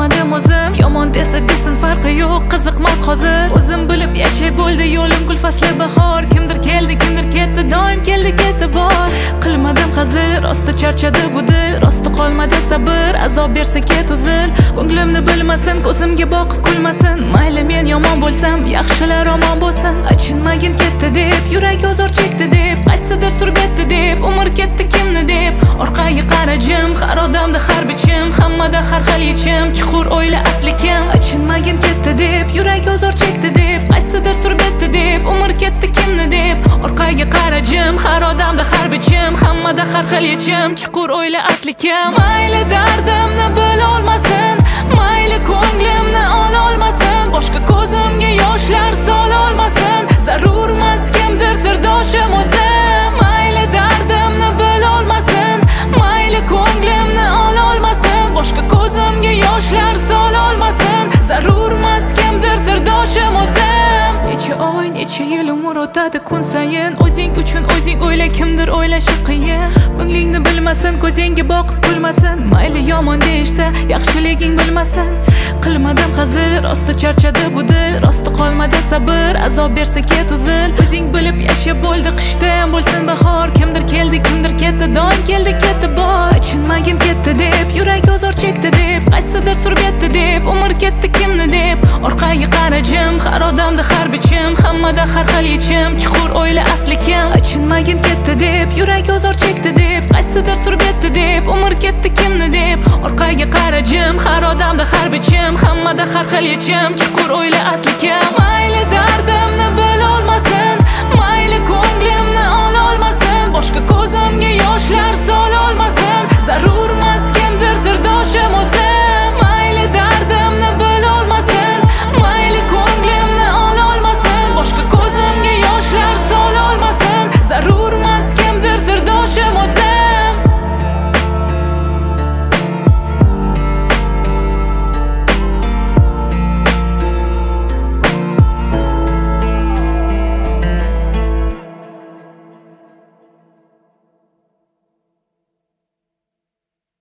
qilmadim o'zim. Yomon desa desin, farqi yo'q, qiziqmas hozir. O'zim bilib yashay bo'ldi yo'lim, gul fasli bahor. Kimdir keldi, kimdir ketdi, doim keldi ketdi bor. Qilmadim hazir, rosti charchadi bu dil, rosti qolmadi sabr, azob bersa ket uzil. Ko'nglimni bilmasin, ko'zimga boqib kulmasin. Mayli men yomon bo'lsam, yaxshilar omon bo'lsin. Achinmagin ketdi deb, yurak ozor chekdi deb, qaysidir surbetdi deb, umr ketdi kimni deb. Orqaga qarajim, har odamda har bichim, hammada har xil yechim. Chuqur o'yla asli kim. Achinmagin ketdi deb, yurak ozor chekdi deb, qaysidir surbetdi deb, umr ketdi kimni deb. Orqaga qarajim, har odamda har bichim, hammada har xil yechim. Chuqur o'yla asli kim. Mayli dardimni bil olmasin, mayli ko'nglimni ol olmasin, boshqa ko'zimga yoshlar sol olmasin. Zarurmas kimdir sirdoshim o'zim. Mayli dardimni bil olmasin, mayli ko'nglimni ol olmasin, boshqa ko'zimga yoshlar sol olmasin. Zarurmas kimdir sirdoshim o'zim. Necha oy, necha yil umr o'tadi kun sayin, o'zing uchun o'zing o'yla, kimdir o'ylashi qiyin. Ko'nglingni bilmasin, ko'zingga boqib kulmasin, mayli yomon deyishsa, yaxshiliging bilmasin. Qilmadim hazir, rosti charchadi bu dil, rosti qolmadi sabr, azob bersa ket uzil. O'zing bilib yasha bo'ldi, qishda ham bo'lsin bahor. Kimdir keldi, kimdir ketdi, doim keldi ketdi bor. Achinmagin ketdi deb, yurak ozor chekdi deb, qaysidir surbetdi deb, umr ketdi kimni deb. Orqaga qarajim, har odamda har bichim, hammada har xil yechim. Chuqur o'yla asli kim. Achinmagin ketdi deb, yurak ozor chekdi deb, qaysidir surbetdi deb, umr ketdi kimni deb. Orqaga qarajim, har odamda har bichim, hammada har xil yechim. Chuqur o'yla asli kim.